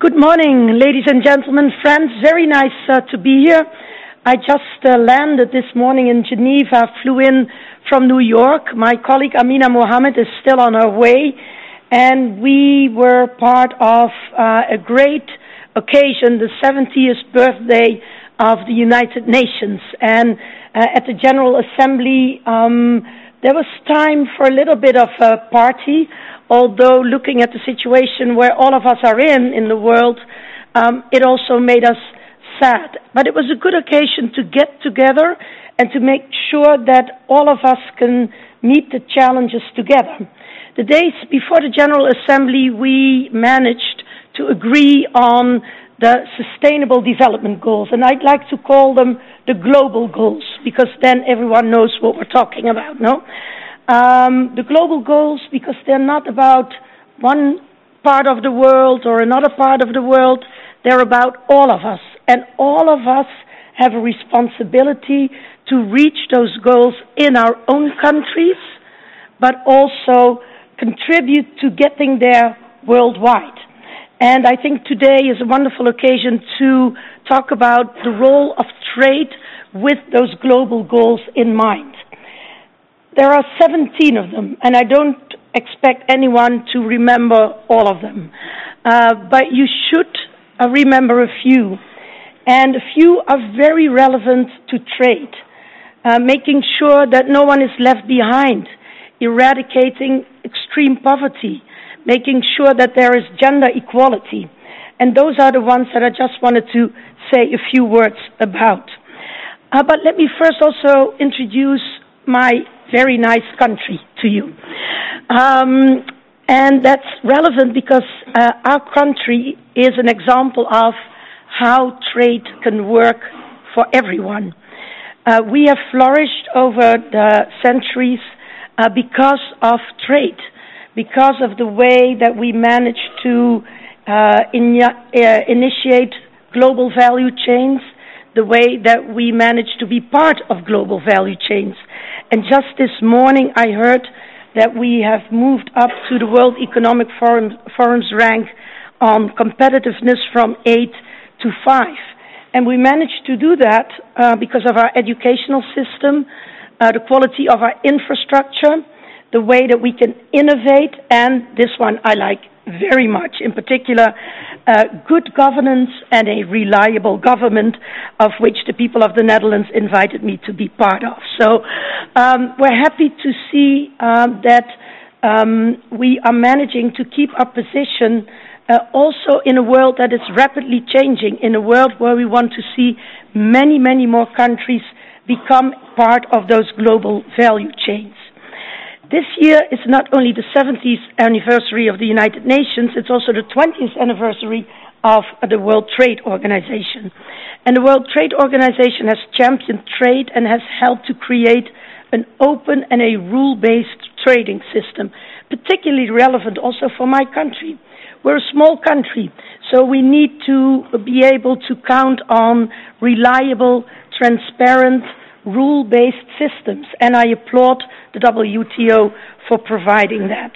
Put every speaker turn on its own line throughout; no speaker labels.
Good morning, ladies and gentlemen, friends. Very nice to be here. I just landed this morning in Geneva, flew in from New York. My colleague Amina Mohammed is still on her way, and we were part of a great occasion, the 70th birthday of the United Nations. And at the General Assembly, there was time for a little bit of a party, although looking at the situation where all of us are in the world, it also made us sad. But it was a good occasion to get together and to make sure that all of us can meet the challenges together. The days before the General Assembly, we managed to agree on the Sustainable Development Goals, and I'd like to call them the global goals, because then everyone knows what we're talking about, no? The global goals, because they're not about one part of the world or another part of the world, they're about all of us, and all of us have a responsibility to reach those goals in our own countries, but also contribute to getting there worldwide. And I think today is a wonderful occasion to talk about the role of trade with those global goals in mind. There are 17 of them, and I don't expect anyone to remember all of them. But you should remember a few. And a few are very relevant to trade, making sure that no one is left behind, eradicating extreme poverty, making sure that there is gender equality. And those are the ones that I just wanted to say a few words about. But let me first also introduce my very nice country to you. And that's relevant because our country is an example of how trade can work for everyone. We have flourished over the centuries because of trade, because of the way that we managed to initiate global value chains, the way that we managed to be part of global value chains. And just this morning I heard that we have moved up to the World Economic Forum's rank on competitiveness from 8 to 5. And we managed to do that because of our educational system, the quality of our infrastructure, the way that we can innovate, and this one I like very much, in particular, good governance and a reliable government, of which the people of the Netherlands invited me to be part of. So we're happy to see that we are managing to keep our position also in a world that is rapidly changing, in a world where we want to see many, many more countries become part of those global value chains. This year is not only the 70th anniversary of the United Nations, it's also the 20th anniversary of the World Trade Organization. And the World Trade Organization has championed trade and has helped to create an open and a rule-based trading system, particularly relevant also for my country. We're a small country, so we need to be able to count on reliable, transparent, rule-based systems, and I applaud the WTO for providing that.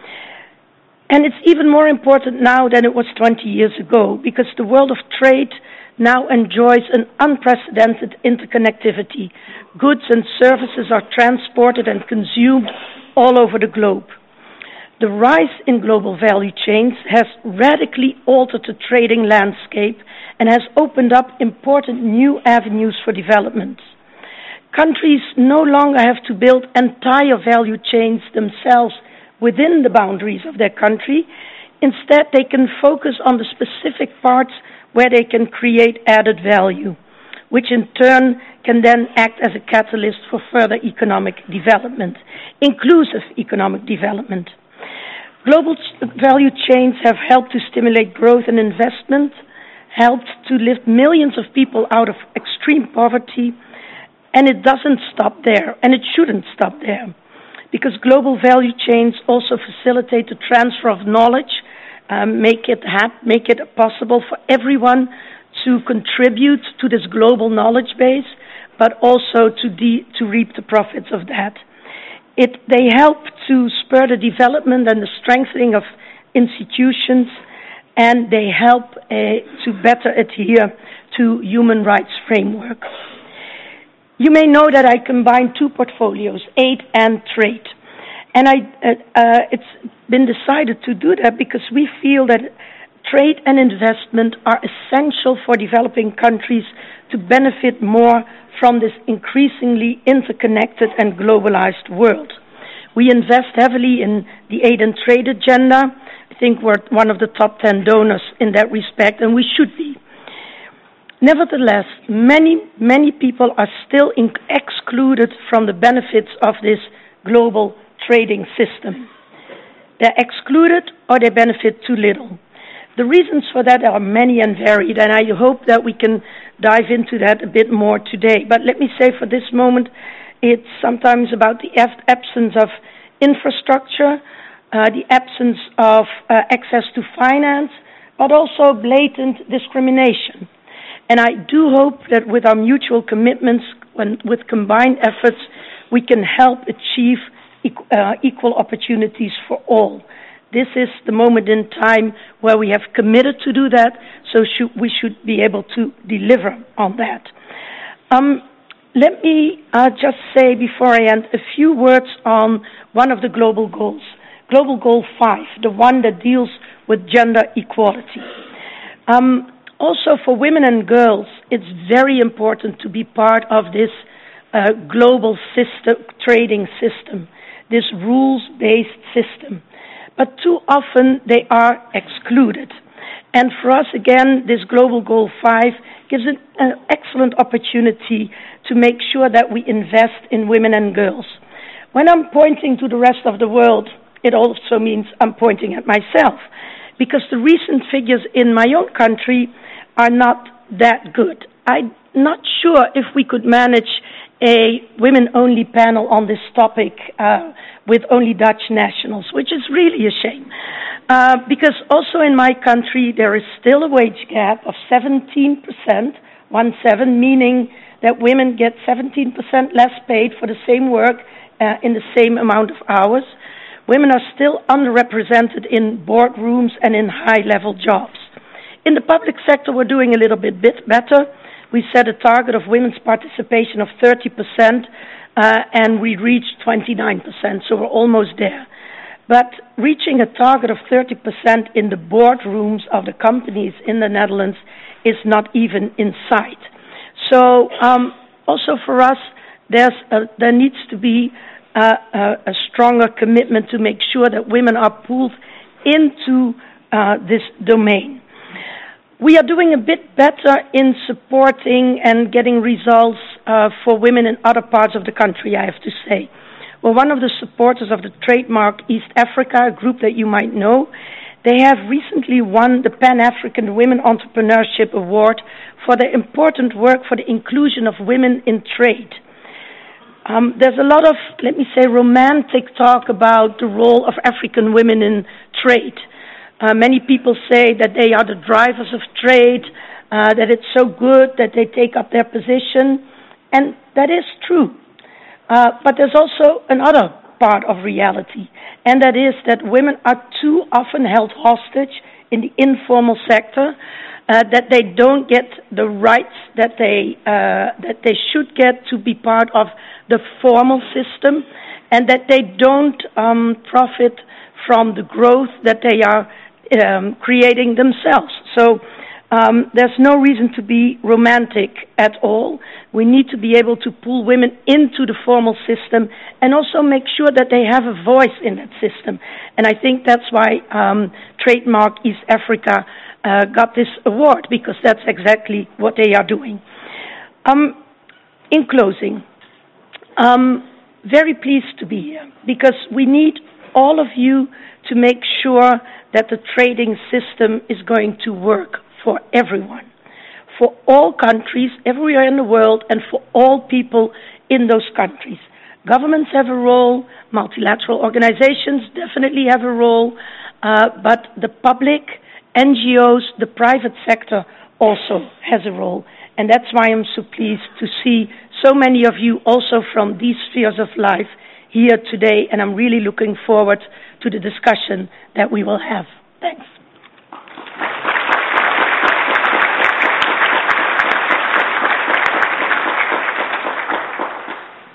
And it's even more important now than it was 20 years ago, because the world of trade now enjoys an unprecedented interconnectivity. Goods and services are transported and consumed all over the globe. The rise in global value chains has radically altered the trading landscape and has opened up important new avenues for development. Countries no longer have to build entire value chains themselves within the boundaries of their country. Instead, they can focus on the specific parts where they can create added value, which in turn can then act as a catalyst for further economic development, inclusive economic development. Global value chains have helped to stimulate growth and investment, helped to lift millions of people out of extreme poverty. And it doesn't stop there, and it shouldn't stop there, because global value chains also facilitate the transfer of knowledge, make it possible for everyone to contribute to this global knowledge base, but also to reap the profits of that. They help to spur the development and the strengthening of institutions and they help to better adhere to human rights framework. You may know that I combine two portfolios, aid and trade. And it's been decided to do that because we feel that trade and investment are essential for developing countries to benefit more from this increasingly interconnected and globalized world. We invest heavily in the aid and trade agenda. I think we're one of the top 10 donors in that respect, and we should be. Nevertheless, many people are still excluded from the benefits of this global trading system. They're excluded or they benefit too little. The reasons for that are many and varied, and I hope that we can dive into that a bit more today. But let me say for this moment, it's sometimes about the absence of infrastructure, the absence of access to finance, but also blatant discrimination. And I do hope that with our mutual commitments and with combined efforts, we can help achieve equal opportunities for all. This is the moment in time where we have committed to do that, so we should be able to deliver on that. Let me just say before I end a few words on one of the global goals, Global Goal 5, the one that deals with gender equality. Also for women and girls, it's very important to be part of this global trading system, this rules-based system. But too often they are excluded. And for us, again, this Global Goal 5 gives an excellent opportunity to make sure that we invest in women and girls. When I'm pointing to the rest of the world, it also means I'm pointing at myself, because the recent figures in my own country are not that good. I'm not sure if we could manage a women-only panel on this topic with only Dutch nationals, which is really a shame. Because also in my country, there is still a wage gap of 17%, 17, meaning that women get 17% less paid for the same work in the same amount of hours. Women are still underrepresented in boardrooms and in high-level jobs. In the public sector, we're doing a little bit better. We set a target of women's participation of 30%, and we reached 29%, so we're almost there. But reaching a target of 30% in the boardrooms of the companies in the Netherlands is not even in sight. So also for us, there needs to be a stronger commitment to make sure that women are pulled into this domain. We are doing a bit better in supporting and getting results for women in other parts of the country, I have to say. We're one of the supporters of the trademark East Africa, a group that you might know. They have recently won the Pan-African Women Entrepreneurship Award for their important work for the inclusion of women in trade. There's a lot of, let me say, romantic talk about the role of African women in trade. Many people say that they are the drivers of trade, that it's so good that they take up their position, and that is true. But there's also another part of reality, and that is that women are too often held hostage in the informal sector, that they don't get the rights that they should get to be part of the formal system, and that they don't profit from the growth that they are creating themselves. So there's no reason to be romantic at all. We need to be able to pull women into the formal system and also make sure that they have a voice in that system. And I think that's why Trademark East Africa got this award, because that's exactly what they are doing. In closing, very pleased to be here, because we need all of you to make sure that the trading system is going to work for everyone, for all countries, everywhere in the world, and for all people in those countries. Governments have a role, multilateral organizations definitely have a role, but the public, NGOs, the private sector also has a role. And that's why I'm so pleased to see so many of you also from these spheres of life here today, and I'm really looking forward to the discussion that we will have. Thanks.